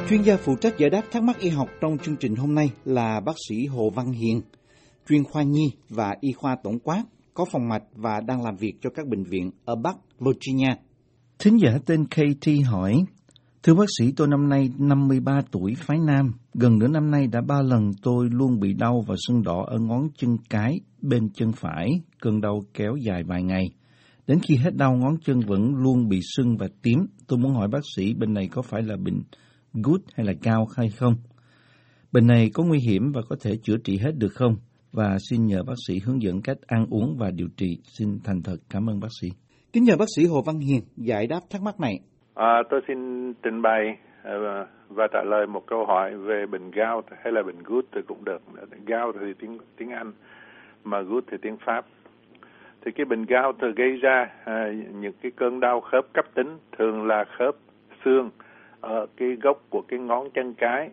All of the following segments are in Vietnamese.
Chuyên gia phụ trách giải đáp thắc mắc y học trong chương trình hôm nay là bác sĩ Hồ Văn Hiền, chuyên khoa nhi và y khoa tổng quát, có phòng mạch và đang làm việc cho các bệnh viện ở Bắc Virginia. Thính giả tên KT hỏi: Thưa bác sĩ, tôi năm nay 53 tuổi, phái nam. Gần nửa năm nay đã 3 lần tôi luôn bị đau và sưng đỏ ở ngón chân cái bên chân phải. Cơn đau kéo dài vài ngày. Đến khi hết đau, ngón chân vẫn luôn bị sưng và tím. Tôi muốn hỏi bác sĩ, bệnh này có phải là bệnh gút hay là gout hay không? Bệnh này có nguy hiểm và có thể chữa trị hết được không? Và xin nhờ bác sĩ hướng dẫn cách ăn uống và điều trị. Xin thành thật cảm ơn bác sĩ. Kính nhờ bác sĩ Hồ Văn Hiền giải đáp thắc mắc này. Tôi xin trình bày và trả lời một câu hỏi về bệnh gout hay là bệnh gút thì cũng được. Gout thì tiếng Anh, mà gút thì tiếng Pháp. Thì cái bệnh gout thì gây ra những cái cơn đau khớp cấp tính, thường là khớp xương ở cái gốc của cái ngón chân cái.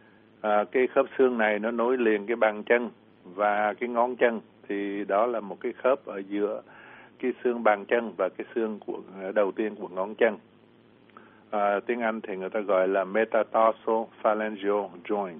Cái khớp xương này nó nối liền cái bàn chân và cái ngón chân, thì đó là một cái khớp ở giữa cái xương bàn chân và cái xương của đầu tiên của ngón chân. Tiếng Anh thì người ta gọi là metatarsophalangeal joint.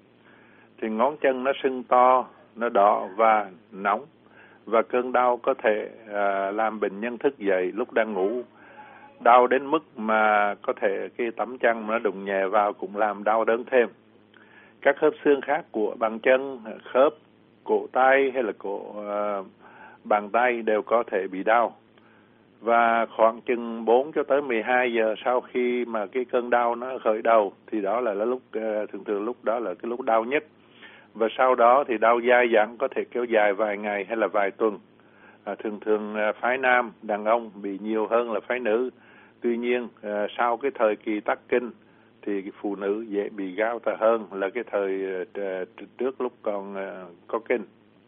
Thì ngón chân nó sưng to, nó đỏ và nóng, và cơn đau có thể làm bệnh nhân thức dậy lúc đang ngủ. Đau đến mức mà có thể cái tấm chân nó đụng nhẹ vào cũng làm đau đớn thêm. Các khớp xương khác của bàn chân, khớp cổ tay hay là cổ bàn tay đều có thể bị đau. Và khoảng chừng 4 cho tới 12 giờ sau khi mà cái cơn đau nó khởi đầu thì đó là lúc thường lúc đó là cái lúc đau nhất. Và sau đó thì đau dai dẳng, có thể kéo dài vài ngày hay là vài tuần. Thường phái nam, đàn ông bị nhiều hơn là phái nữ. Tuy nhiên sau cái thời kỳ tắc kinh thì cái phụ nữ dễ bị gout hơn là cái thời trước lúc còn có kinh.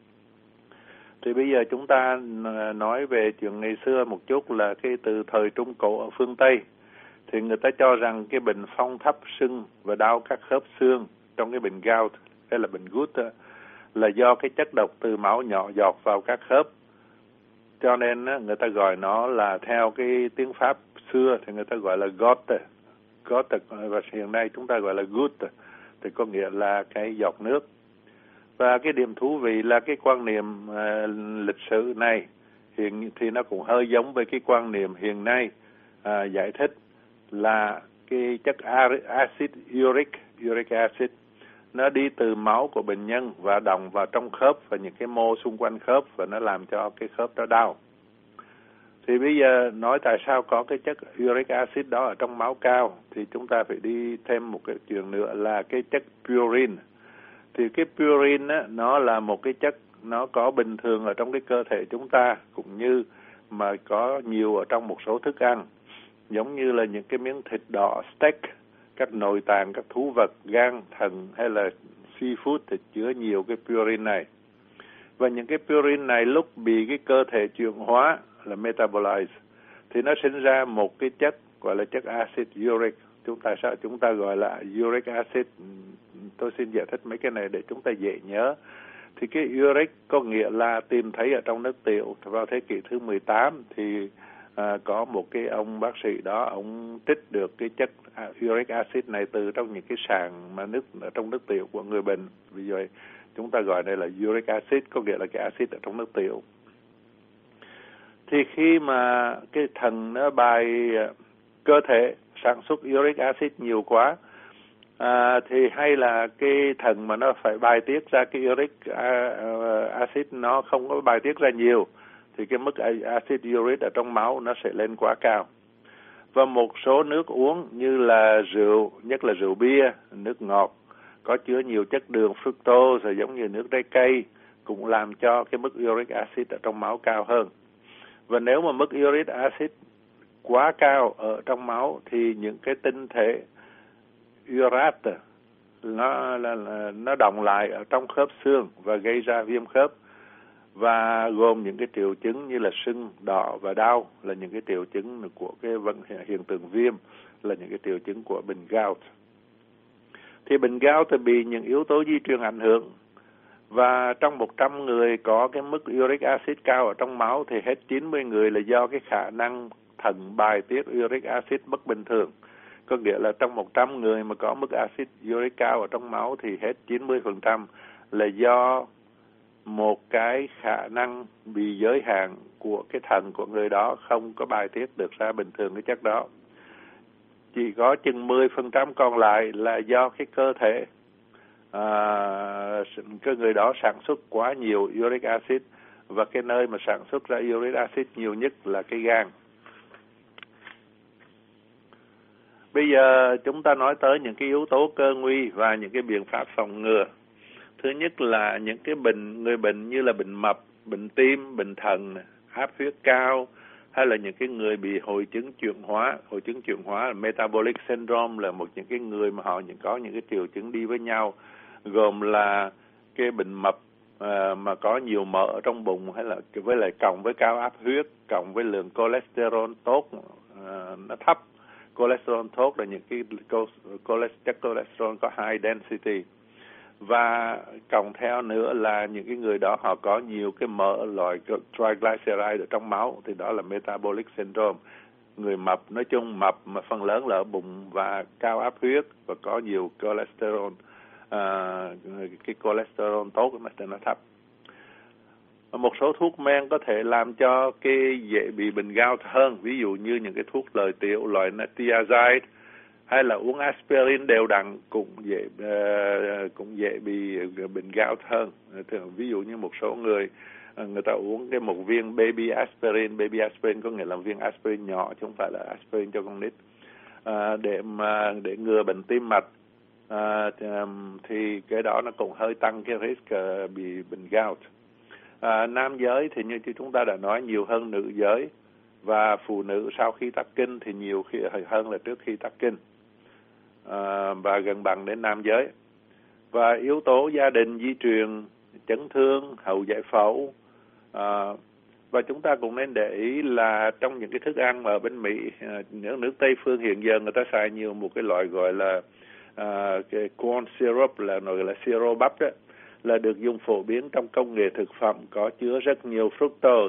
Thì bây giờ chúng ta nói về chuyện ngày xưa một chút, là cái từ thời Trung Cổ ở phương Tây. Thì người ta cho rằng cái bệnh phong thấp sưng và đau các khớp xương trong cái bệnh gout hay là bệnh gút là do cái chất độc từ máu nhỏ giọt vào các khớp. Cho nên người ta gọi nó là, theo cái tiếng Pháp xưa thì người ta gọi là goutte, và hiện nay chúng ta gọi là goutte, thì có nghĩa là cái giọt nước. Và cái điểm thú vị là cái quan niệm lịch sử này hiện thì nó cũng hơi giống với cái quan niệm hiện nay giải thích là cái chất acid uric acid nó đi từ máu của bệnh nhân và đọng vào trong khớp và những cái mô xung quanh khớp, và nó làm cho cái khớp đó đau. Thì bây giờ nói tại sao có cái chất uric acid đó ở trong máu cao, thì chúng ta phải đi thêm một cái chuyện nữa là cái chất purine. Thì cái purine á, nó là một cái chất nó có bình thường ở trong cái cơ thể chúng ta, cũng như mà có nhiều ở trong một số thức ăn, giống như là những cái miếng thịt đỏ, steak, các nội tạng, các thú vật, gan, thận hay là seafood thì chứa nhiều cái purine này. Và những cái purine này lúc bị cái cơ thể chuyển hóa là metabolize thì nó sinh ra một cái chất gọi là chất acid uric. Chúng ta gọi là uric acid. Tôi xin giải thích mấy cái này để chúng ta dễ nhớ. Thì cái uric có nghĩa là tìm thấy ở trong nước tiểu. Vào thế kỷ thứ 18 thì có một cái ông bác sĩ đó, ông trích được cái chất uric acid này từ trong những cái sàn mà ở trong nước tiểu của người bệnh. Vì vậy chúng ta gọi đây là uric acid, có nghĩa là cái acid ở trong nước tiểu. Thì khi mà cái thận nó cơ thể sản xuất uric acid nhiều quá, thì hay là cái thận mà nó phải bài tiết ra cái uric acid nó không có bài tiết ra nhiều, thì cái mức acid uric ở trong máu nó sẽ lên quá cao. Và một số nước uống như là rượu, nhất là rượu bia, nước ngọt có chứa nhiều chất đường fructose, giống như nước trái cây, cũng làm cho cái mức uric acid ở trong máu cao hơn. Và nếu mà mức uric acid quá cao ở trong máu thì những cái tinh thể urate nó đọng lại ở trong khớp xương và gây ra viêm khớp, và gồm những cái triệu chứng như là sưng, đỏ và đau là những cái triệu chứng của cái hiện tượng viêm, là những cái triệu chứng của bệnh gout. Thì bệnh gout thì bị những yếu tố di truyền ảnh hưởng, và trong 100 người có cái mức uric acid cao ở trong máu thì hết 90 người là do cái khả năng thận bài tiết uric acid bất bình thường. Có nghĩa là trong 100 người mà có mức axit uric cao ở trong máu thì hết 90% là do một cái khả năng bị giới hạn của cái thận của người đó không có bài tiết được ra bình thường cái chất đó. Chỉ có chừng 10% còn lại là do cái cơ thể cái người đó sản xuất quá nhiều uric acid, và cái nơi mà sản xuất ra uric acid nhiều nhất là cái gan. Bây giờ chúng ta nói tới những cái yếu tố cơ nguy và những cái biện pháp phòng ngừa. Thứ nhất là những cái người bệnh như là bệnh mập, bệnh tim, bệnh thận, áp huyết cao, hay là những cái người bị hội chứng chuyển hóa. Hội chứng chuyển hóa là metabolic syndrome, là một những cái người mà họ có những cái triệu chứng đi với nhau, gồm là cái bệnh mập mà có nhiều mỡ ở trong bụng, hay là với lại cộng với cao áp huyết, cộng với lượng cholesterol tốt nó thấp. Cholesterol tốt là những cái chất cholesterol có high density. Và cộng theo nữa là những cái người đó họ có nhiều cái mỡ loại triglyceride ở trong máu, thì đó là metabolic syndrome. Người mập nói chung mập mà phần lớn là ở bụng và cao áp huyết và có nhiều cholesterol, cái cholesterol tốt nó thấp. Một số thuốc men có thể làm cho cái dễ bị bệnh gout hơn, ví dụ như những cái thuốc lợi tiểu loại thiazide, hay là uống aspirin đều đặn cũng dễ bị bệnh gout hơn. Ví dụ như một số người ta uống một viên baby aspirin có nghĩa là viên aspirin nhỏ chứ không phải là aspirin cho con nít, để ngừa bệnh tim mạch, thì cái đó nó cũng hơi tăng cái risk bị bệnh gout. Nam giới thì như chúng ta đã nói nhiều hơn nữ giới, và phụ nữ sau khi tắc kinh thì nhiều khi hơn là trước khi tắc kinh, và gần bằng đến nam giới. Và yếu tố gia đình, di truyền, chấn thương, hậu giải phẫu, và chúng ta cũng nên để ý là trong những cái thức ăn mà ở bên Mỹ, nước Tây phương hiện giờ người ta xài nhiều một cái loại gọi là cái corn syrup, là gọi là siro bắp đó, là được dùng phổ biến trong công nghệ thực phẩm, có chứa rất nhiều fructose.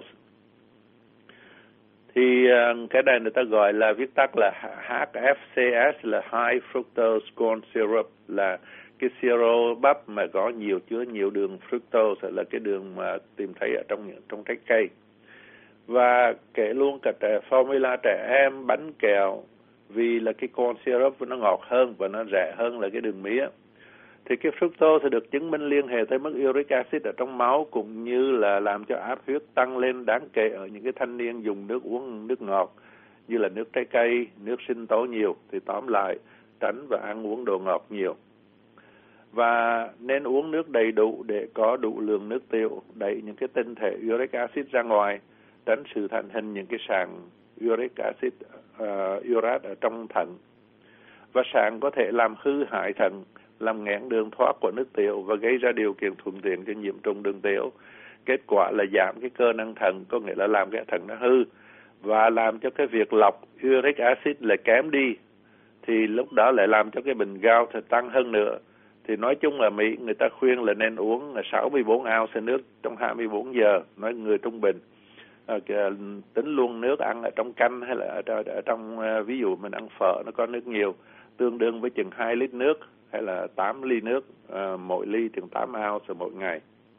Thì cái này người ta gọi là viết tắt là HFCS, là High Fructose Corn Syrup, là cái siro bắp mà có chứa nhiều đường fructose, là cái đường mà tìm thấy ở trong trái cây. Và kể luôn cả formula trẻ em, bánh kẹo, vì là cái corn syrup nó ngọt hơn và nó rẻ hơn là cái đường mía. Thì cái fructose sẽ được chứng minh liên hệ tới mức uric acid ở trong máu, cũng như là làm cho áp huyết tăng lên đáng kể ở những cái thanh niên dùng uống nước ngọt như là nước trái cây, nước sinh tố nhiều. Thì tóm lại, tránh và ăn uống đồ ngọt nhiều. Và nên uống nước đầy đủ để có đủ lượng nước tiểu đẩy những cái tinh thể uric acid ra ngoài, tránh sự thành hình những cái sàn uric acid, urat ở trong thận. Và sàn có thể làm hư hại thận, làm nghẽn đường thoát của nước tiểu và gây ra điều kiện thuận tiện cho nhiễm trùng đường tiểu. Kết quả là giảm cái cơ năng thận, có nghĩa là làm cái thận nó hư và làm cho cái việc lọc uric acid lại kém đi, thì lúc đó lại làm cho cái bệnh gout tăng hơn nữa. Thì nói chung là Mỹ người ta khuyên là nên uống 64 ounce nước trong 24 giờ, nói người trung bình. Tính luôn nước ăn ở trong canh hay là ở trong, ví dụ mình ăn phở nó có nước nhiều, tương đương với chừng 2 lít nước hay là 8 ly nước, mỗi ly chừng 8 ounce mỗi ngày.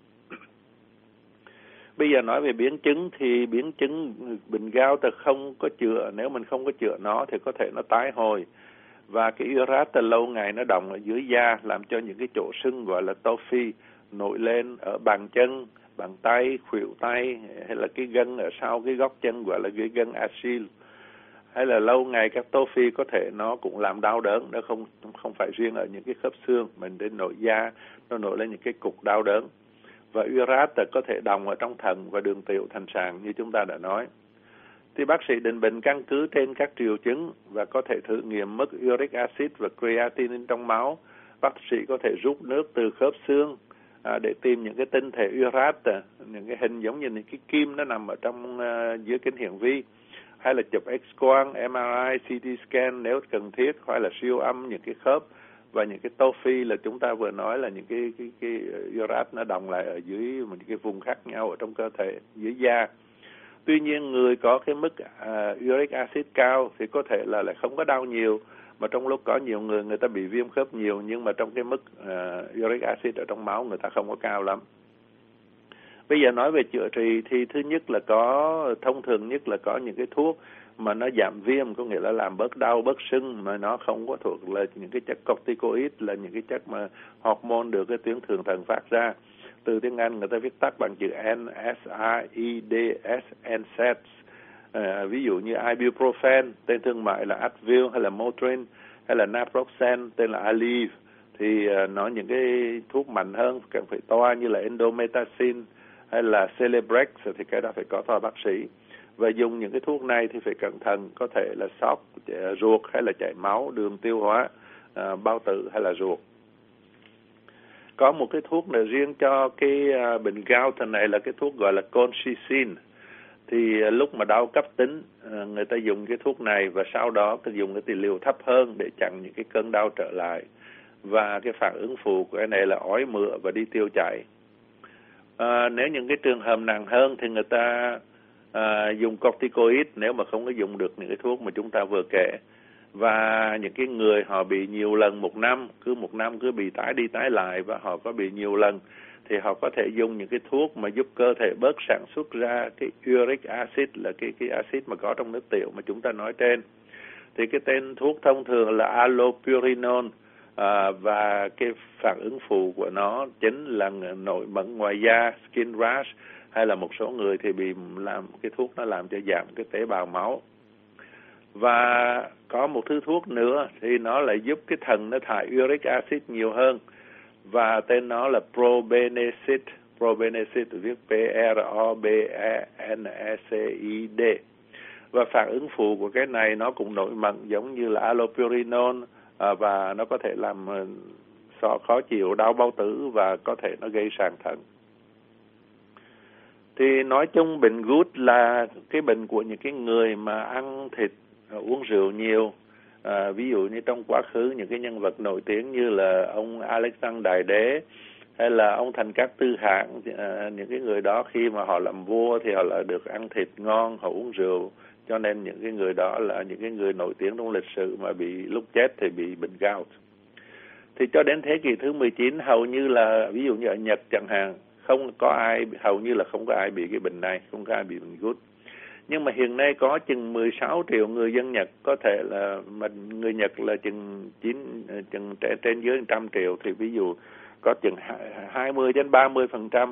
Bây giờ nói về biến chứng thì biến chứng bệnh gout không có chữa, nếu mình không có chữa nó thì có thể nó tái hồi. Và cái urat lâu ngày nó đọng ở dưới da, làm cho những cái chỗ sưng gọi là tophi nổi lên ở bàn chân, bàn tay, khuỷu tay, hay là cái gân ở sau cái gót chân gọi là cái gân Achilles. Hay là lâu ngày các tophi có thể nó cũng làm đau đớn, nó không phải riêng ở những cái khớp xương, mình đến nội da nó nổi lên những cái cục đau đớn. Và urat có thể đọng ở trong thận và đường tiểu thành sàn như chúng ta đã nói. Thì bác sĩ định bệnh căn cứ trên các triệu chứng và có thể thử nghiệm mức uric acid và creatinine trong máu. Bác sĩ có thể rút nước từ khớp xương để tìm những cái tinh thể urat, những cái hình giống như những cái kim nó nằm ở trong dưới kính hiển vi, hay là chụp X-quang, MRI, CT scan nếu cần thiết, hay là siêu âm những cái khớp và những cái tophi là chúng ta vừa nói là những cái urat nó đọng lại ở dưới những cái vùng khác nhau ở trong cơ thể dưới da. Tuy nhiên người có cái mức uric acid cao thì có thể là lại không có đau nhiều, Mà trong lúc có nhiều người ta bị viêm khớp nhiều, nhưng mà trong cái mức uric acid ở trong máu người ta không có cao lắm. Bây giờ nói về chữa trị thì thứ nhất là thông thường nhất là có những cái thuốc mà nó giảm viêm, có nghĩa là làm bớt đau, bớt sưng, mà nó không có thuộc là những cái chất corticoid, là những cái chất mà hormone được cái tuyến thượng thận phát ra. Từ tiếng Anh người ta viết tắt bằng chữ NSAIDs, NSAIDs. Ví dụ như ibuprofen, tên thương mại là Advil, hay là Motrin, hay là naproxen, tên là Aleve. Thì nó những cái thuốc mạnh hơn, cần phải toa như là indomethacin hay là Celebrex, thì cái đó phải có toa bác sĩ. Và dùng những cái thuốc này thì phải cẩn thận, có thể là sốc ruột hay là chảy máu, đường tiêu hóa, bao tử hay là ruột. Có một cái thuốc này riêng cho cái bệnh gout này là cái thuốc gọi là colchicine. Thì lúc mà đau cấp tính, người ta dùng cái thuốc này và sau đó dùng cái liều thấp hơn để chặn những cái cơn đau trở lại. Và cái phản ứng phụ của cái này là ói mửa và đi tiêu chảy. Nếu những cái trường hợp nặng hơn thì người ta dùng corticoid nếu mà không có dùng được những cái thuốc mà chúng ta vừa kể. Và những cái người họ bị nhiều lần một năm cứ bị tái đi tái lại và họ có bị nhiều lần, thì họ có thể dùng những cái thuốc mà giúp cơ thể bớt sản xuất ra cái uric acid, là cái acid mà có trong nước tiểu mà chúng ta nói trên. Thì cái tên thuốc thông thường là allopurinol, và cái phản ứng phụ của nó chính là nổi mẩn ngoài da, skin rash, hay là một số người thì bị làm cái thuốc nó làm cho giảm cái tế bào máu. Và có một thứ thuốc nữa thì nó lại giúp cái thận nó thải uric acid nhiều hơn, và tên nó là probenecid. Probenecid viết P-R-O-B-E-N-E-C-I-D. Và phản ứng phụ của cái này nó cũng nổi mẩn giống như là allopurinol, và nó có thể làm khó chịu, đau bao tử, và có thể nó gây sàn thận. Thì nói chung bệnh gút là cái bệnh của những cái người mà ăn thịt, uống rượu nhiều. Ví dụ như trong quá khứ những cái nhân vật nổi tiếng như là ông Alexander Đại Đế hay là ông Thành Các Tư Hạng, những cái người đó khi mà họ làm vua thì họ là được ăn thịt ngon, họ uống rượu, cho nên những cái người đó là những cái người nổi tiếng trong lịch sử, mà bị lúc chết thì bị bệnh gout. Thì cho đến thế kỷ thứ 19 hầu như là, ví dụ như ở Nhật chẳng hạn, hầu như là không có ai bị cái bệnh này, không có ai bị bệnh gút. Nhưng mà hiện nay có chừng 16 triệu người dân Nhật, có thể là người Nhật là chừng trên dưới 100 triệu, thì ví dụ có chừng 20-30%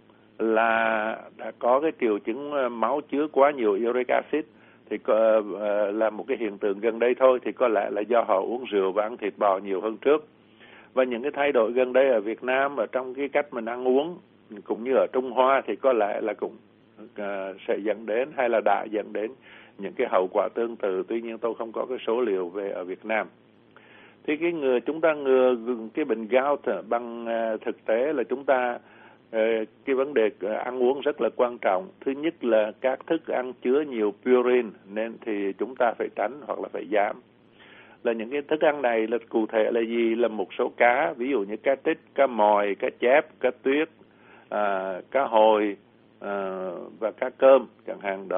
là đã có cái triệu chứng máu chứa quá nhiều uric acid. Thì là một cái hiện tượng gần đây thôi, thì có lẽ là do họ uống rượu và ăn thịt bò nhiều hơn trước. Và những cái thay đổi gần đây ở Việt Nam ở trong cái cách mình ăn uống cũng như ở Trung Hoa thì có lẽ là cũng sẽ dẫn đến hay là đã dẫn đến những cái hậu quả tương tự. Tuy nhiên tôi không có cái số liệu về ở Việt Nam. Thì chúng ta ngừa cái bệnh gout bằng thực tế là chúng ta cái vấn đề ăn uống rất là quan trọng. Thứ nhất là các thức ăn chứa nhiều purine, nên thì chúng ta phải tránh hoặc là phải giảm. Là những cái thức ăn này là cụ thể là gì? Là một số cá, ví dụ như cá trích, cá mòi, cá chép, cá tuyết, cá hồi, và cá cơm chẳng hạn.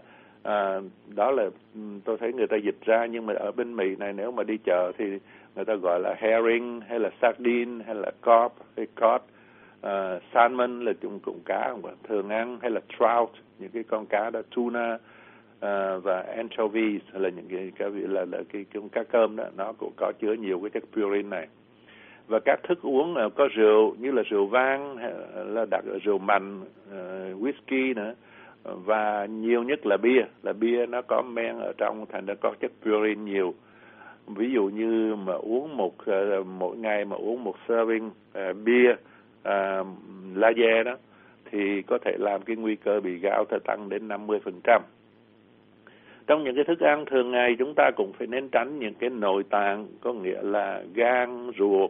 Đó là tôi thấy người ta dịch ra, nhưng mà ở bên Mỹ này nếu mà đi chợ thì người ta gọi là herring hay là sardine hay là carp hay cod. Salmon là cũng cá thường ăn, hay là trout, những cái con cá đó, tuna, và anchovies là những cái cá cơm đó, nó cũng có chứa nhiều cái chất purine này. Và các thức uống có rượu như là rượu vang, là rượu mạnh, whisky nữa, và nhiều nhất là bia. Là bia nó có men ở trong, thành ra có chất purine nhiều. Ví dụ như mà uống mỗi ngày mà uống một serving bia lager đó, thì có thể làm cái nguy cơ bị gout tăng đến 50%. Trong những cái thức ăn thường ngày chúng ta cũng phải nên tránh những cái nội tạng, có nghĩa là gan, ruột,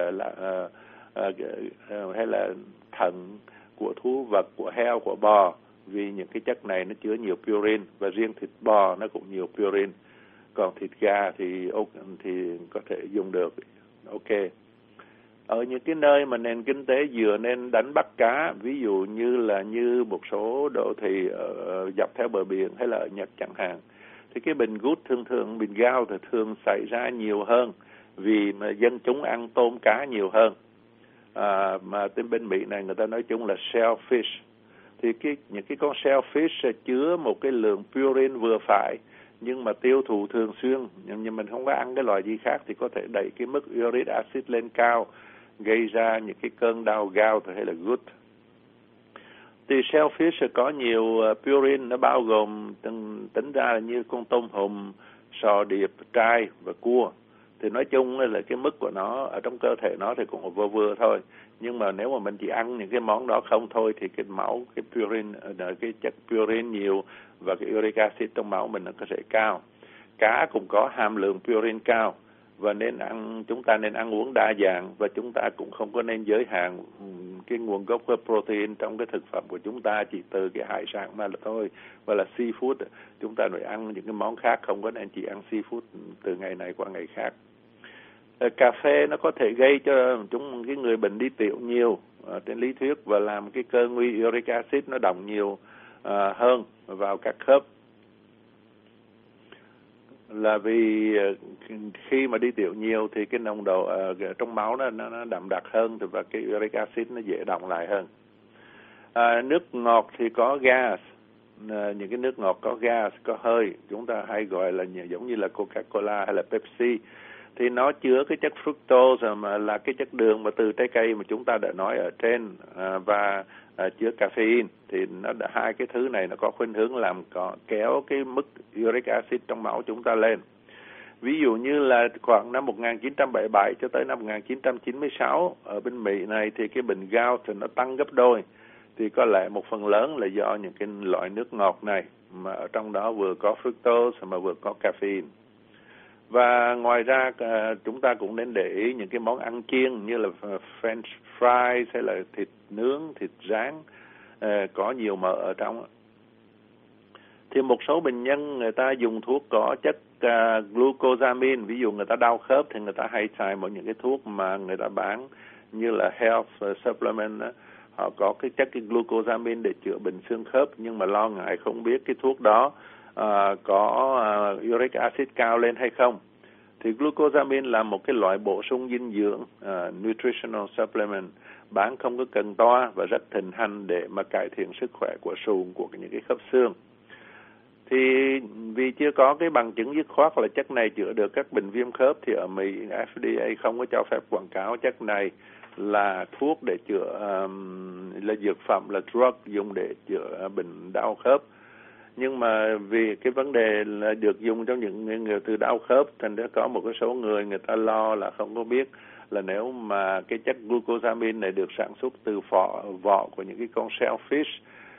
hay là thận của thú vật, của heo, của bò, vì những cái chất này nó chứa nhiều purine, và riêng thịt bò nó cũng nhiều purine. Còn thịt gà thì có thể dùng được, ok. Ở những cái nơi mà nền kinh tế dựa nên đánh bắt cá, ví dụ như một số đô thị dọc theo bờ biển hay là ở Nhật chẳng hạn, Thì cái bệnh gút thường bệnh gout thì thường xảy ra nhiều hơn vì mà dân chúng ăn tôm cá nhiều hơn. Mà tên bên Mỹ này người ta nói chung là shellfish. Thì những cái con shellfish chứa một cái lượng purine vừa phải, nhưng mà tiêu thụ thường xuyên, nhưng mình không có ăn cái loại gì khác thì có thể đẩy cái mức uric acid lên cao, gây ra những cái cơn đau gout hay là gút. Thì shellfish có nhiều purine, nó bao gồm tính ra là như con tôm hùm, sò điệp, trai và cua. Thì nói chung là cái mức của nó ở trong cơ thể nó thì cũng vừa vừa thôi. Nhưng mà nếu mà mình chỉ ăn những cái món đó không thôi thì cái máu, cái purine, cái chất purine nhiều và cái uric acid trong máu mình nó có thể cao. Cá cũng có hàm lượng purine cao và chúng ta nên ăn uống đa dạng, và chúng ta cũng không có nên giới hạn cái nguồn gốc của protein trong cái thực phẩm của chúng ta chỉ từ cái hải sản mà là thôi, và là seafood. Chúng ta phải ăn những cái món khác, không có nên chỉ ăn seafood từ ngày này qua ngày khác. Cà phê nó có thể gây cho cái người bệnh đi tiểu nhiều trên lý thuyết, và làm cái cơ nguy uric acid nó đọng nhiều hơn vào các khớp. Là vì khi mà đi tiểu nhiều thì cái nồng độ trong máu nó đậm đặc hơn, và cái uric acid nó dễ đọng lại hơn. Nước ngọt thì có gas, những cái nước ngọt có gas, có hơi, chúng ta hay gọi là giống như là Coca-Cola hay là Pepsi, thì nó chứa cái chất fructose mà là cái chất đường mà từ trái cây mà chúng ta đã nói ở trên, và chứa caffeine. Thì hai cái thứ này nó có khuynh hướng kéo cái mức uric acid trong máu chúng ta lên. Ví dụ như là khoảng năm 1977 cho tới năm 1996 ở bên Mỹ này thì cái bệnh gout thì nó tăng gấp đôi. Thì có lẽ một phần lớn là do những cái loại nước ngọt này mà ở trong đó vừa có fructose mà vừa có caffeine. Và ngoài ra chúng ta cũng nên để ý những cái món ăn chiên như là French fries hay là thịt nướng, thịt rán có nhiều mỡ ở trong. Thì một số bệnh nhân người ta dùng thuốc có chất glucosamine, ví dụ người ta đau khớp thì người ta hay xài một những cái thuốc mà người ta bán như là health supplement đó. Họ có cái chất glucosamine để chữa bệnh xương khớp, nhưng mà lo ngại không biết cái thuốc đó có uric acid cao lên hay không. Thì glucosamine là một cái loại bổ sung dinh dưỡng, nutritional supplement, bán không có cần toa và rất thịnh hành để mà cải thiện sức khỏe của sụn, của những cái khớp xương. Thì vì chưa có cái bằng chứng dứt khoát là chất này chữa được các bệnh viêm khớp, thì ở Mỹ FDA không có cho phép quảng cáo chất này là thuốc để chữa, là dược phẩm, là drug dùng để chữa bệnh đau khớp. Nhưng mà vì cái vấn đề là được dùng trong những người từ đau khớp, thành ra có một cái số người ta lo là không có biết là nếu mà cái chất glucosamine này được sản xuất từ vỏ của những cái con shellfish,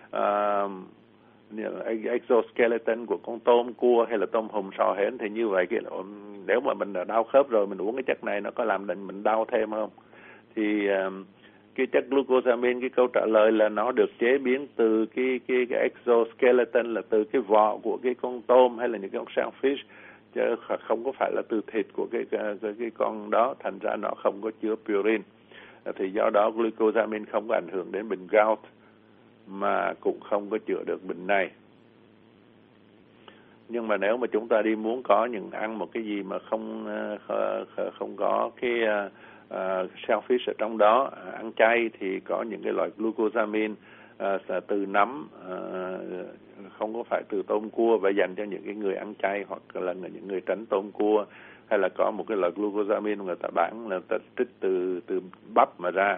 exoskeleton của con tôm, cua hay là tôm hùm, sò hến, thì như vậy nếu mà mình đã đau khớp rồi mình uống cái chất này nó có làm mình đau thêm không? Thì cái chất glucosamine, cái câu trả lời là nó được chế biến từ cái exoskeleton, là từ cái vỏ của cái con tôm hay là những con shellfish, chứ không có phải là từ thịt của cái con đó, thành ra nó không có chứa purine. Thì do đó glucosamine không có ảnh hưởng đến bệnh gout mà cũng không có chữa được bệnh này. Nhưng mà nếu mà chúng ta muốn có ăn một cái gì mà không có cái shellfish ở trong đó, ăn chay thì có những cái loại glucosamine từ nấm, không có phải từ tôm cua, và dành cho những cái người ăn chay hoặc là những người tránh tôm cua. Hay là có một cái loại glucosamine người ta bán là ta trích từ bắp mà ra.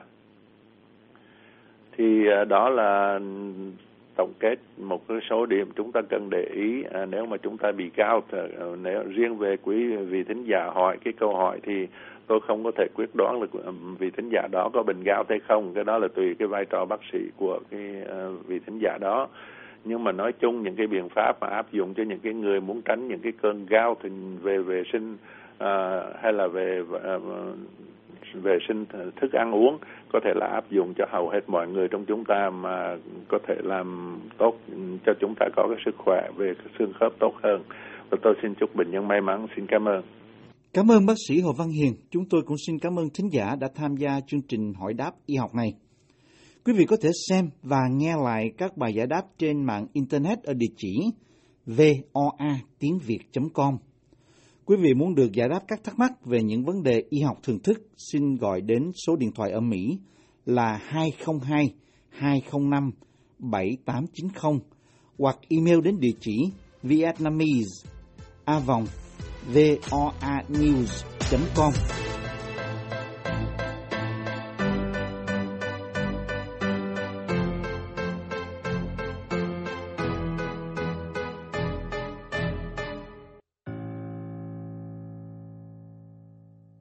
Thì đó là tổng kết một cái số điểm chúng ta cần để ý nếu mà chúng ta bị gout. Nếu riêng về quý vị thính giả hỏi cái câu hỏi thì tôi không có thể quyết đoán là vị thính giả đó có bệnh gout hay không. Cái đó là tùy cái vai trò bác sĩ của cái vị thính giả đó. Nhưng mà nói chung những cái biện pháp mà áp dụng cho những cái người muốn tránh những cái cơn gout thì về vệ sinh hay là về vệ sinh thức ăn uống có thể là áp dụng cho hầu hết mọi người trong chúng ta, mà có thể làm tốt cho chúng ta có cái sức khỏe về xương khớp tốt hơn. Và tôi xin chúc bệnh nhân may mắn. Xin cảm ơn. Cảm ơn bác sĩ Hồ Văn Hiền. Chúng tôi cũng xin cảm ơn thính giả đã tham gia chương trình hỏi đáp y học này. Quý vị có thể xem và nghe lại các bài giải đáp trên mạng Internet ở địa chỉ voa.tiếng.việt.com. Quý vị muốn được giải đáp các thắc mắc về những vấn đề y học thường thức, xin gọi đến số điện thoại ở Mỹ là 202-205-7890 hoặc email đến địa chỉ vietnamese@voanews.com.